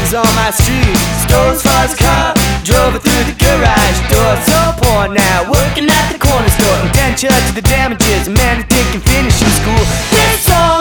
was on my street. Stole his father's car, drove it through the garage door. So poor now, working at the corner store. From 10 to the damages, a man that didn't finish in school. This song